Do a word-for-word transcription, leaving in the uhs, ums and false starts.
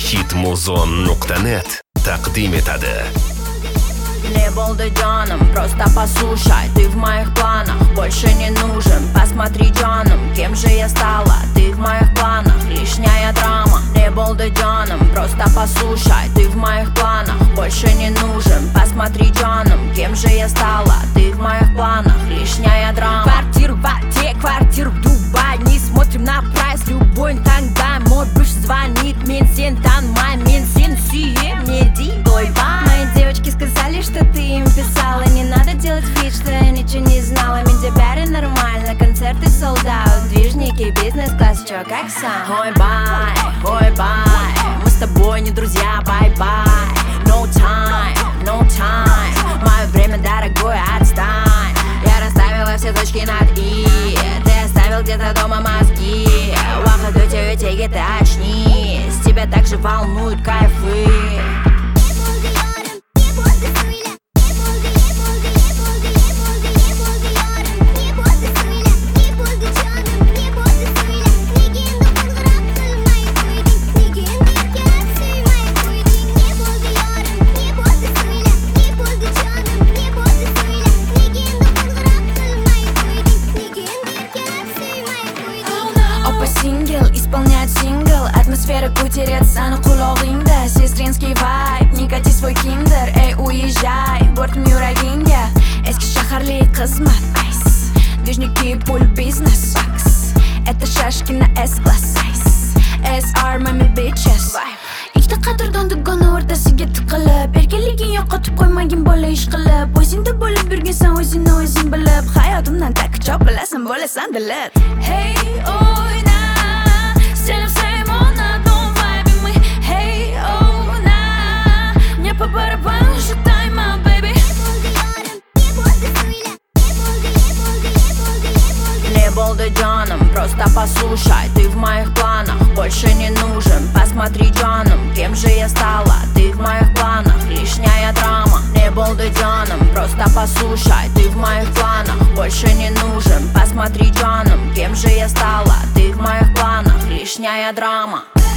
hitmuzon nuqta net taqdim etadi. Не болды джаном, просто послушай, ты в моих планах, больше не нужен. Посмотри джаном, кем же я стала, ты в моих планах, лишняя драма. Не болды джаном, просто послушай, ты в моих планах, больше не нужен. Посмотри джаном, кем же я стала, ты в моих планах, лишняя драма. Квартиру в Альте, квартиру в Дубае, не смотрим на прайс, любой тогда. Мой бывший звонит, мен сен танымай, мен сен сүйем, не ди, ойбай. Мои девочки сказали, что ты им писала. Не надо делать вид, что я ничего не знала. Медиабары нормально, концерты sold out. Движники, бизнес-класс, чё, как сам? Ой, бай, ой, бай, мы с тобой не друзья, бай-бай. No time, no time, мое время дорогое, отстань. Я расставила все точки над «и», ты оставил где-то дома мозги. Выходу тебе тягет, ты очнись, тебя также волнуют кайфы. Сингл, исполнять сингл, атмосфера кутерется на кулог'ingda. Сестринский вайб, не кати свой киндер, эй, уезжай, бортом yuragingga. Eski shaharlik xizmat, ice, движники, пуль, бизнес, вакс. Это шашки на S-класс, ice, S-R, mami bitches. Ikkita qadrdon dugona o'rtasiga tiqilib, erkinliging yo'qotib qo'ymagin bola ish qilib. O'zingda bo'lib yurgansan, o'zingni o'zing bilib. Hayotimdan tak chop bilasan, bo'lasan bilib. Hey, o'yna, Стелим своим на одном вайбе мы. Hey, oh, на, мне по барабану считай, my baby. Не болды джаном, просто послушай, ты в моих планах, больше не нужен. Посмотри джаном, кем же я стала, ты в моих планах, лишняя драма. Не болды джаном, просто послушай, ты в моих планах, больше не нужен. Посмотри джаном, кем же я стала, ты в моих планах, лишняя драма.